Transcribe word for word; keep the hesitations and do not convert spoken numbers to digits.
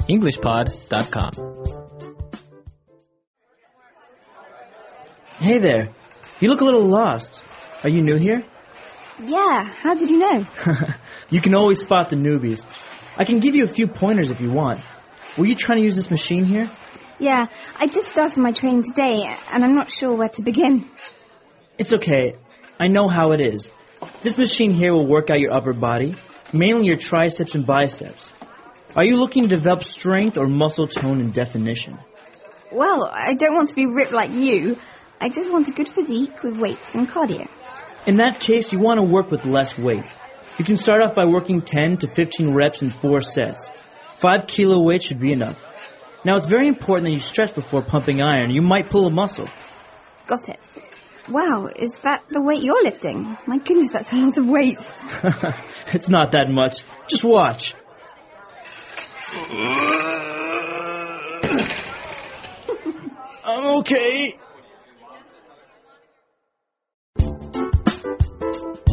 english pod dot com. Hey there. You look a little lost. Are you new here? Yeah, how did you know? You can always spot the newbies. I can give you a few pointers if you want. Were you trying to use this machine here? Yeah, I just started my training today, and I'm not sure where to begin. It's okay. I know how it is. This machine here will work out your upper body, mainly your triceps and biceps. Are you looking to develop strength or muscle tone and definition? Well, I don't want to be ripped like you. I just want a good physique with weights and cardio. In that case, you want to work with less weight. You can start off by working ten to fifteen reps in four sets. Five kilo weight should be enough. Now, it's very important that you stretch before pumping iron. You might pull a muscle. Got it. Wow, is that the weight you're lifting? My goodness, that's a lot of weight. It's not that much. Just watch. I'm okay.